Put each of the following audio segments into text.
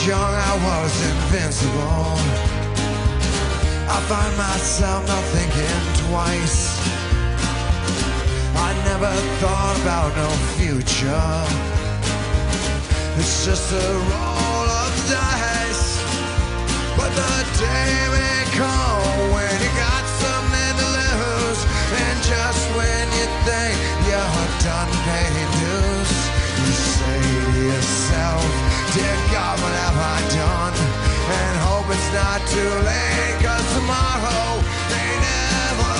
young, I was invincible. I find myself not thinking twice. I never thought about no future. It's just a roll of the dice. But the day may come when you got something to lose, and just when you think you're done paying dues, you say to yourself, dear God, what have I done? And hope it's not too late, 'cause tomorrow may never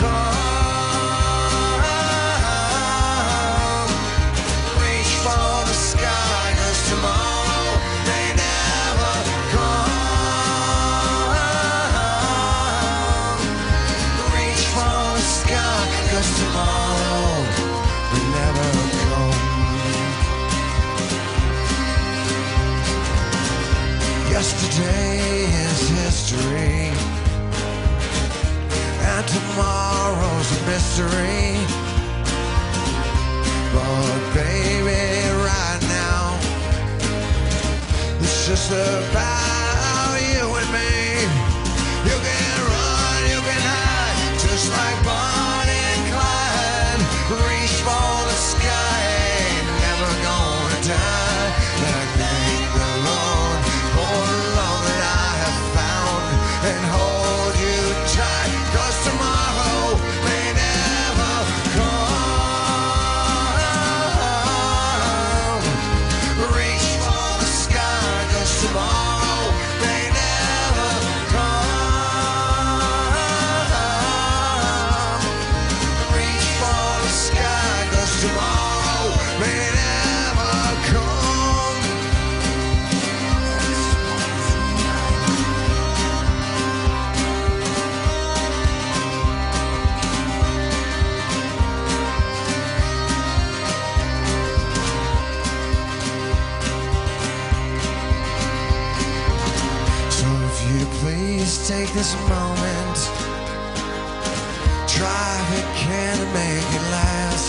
come. Reach for the sky, 'cause tomorrow may never come. Reach for the sky, 'cause tomorrow may never come. Yesterday is history, and tomorrow's a mystery. But baby, right now, it's just about you and me. You can run, you can hide, just like Bonnie and Clyde. Reach for the sky, ain't never gonna die. And thank the Lord for the love that I have found, and hold you tight, 'cause tomorrow may never come. Reach for the sky, 'cause tomorrow may never come. Reach for the sky, 'cause tomorrow may never come. So if you please take this moment, try if it can to make it last.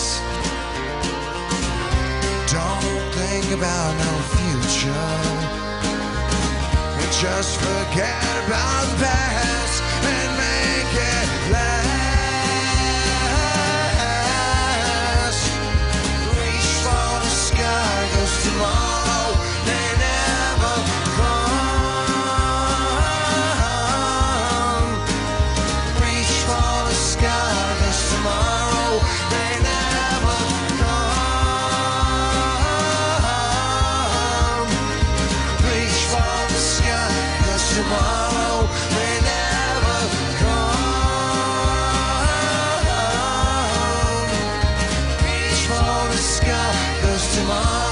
Don't think about no future, and just forget about the past and make it last. Reach for the sky, 'cause tomorrow may never come. Reach for the sky, 'cause tomorrow may never come. Reach for the sky, 'cause tomorrow may never come. Reach for the sky, 'cause tomorrow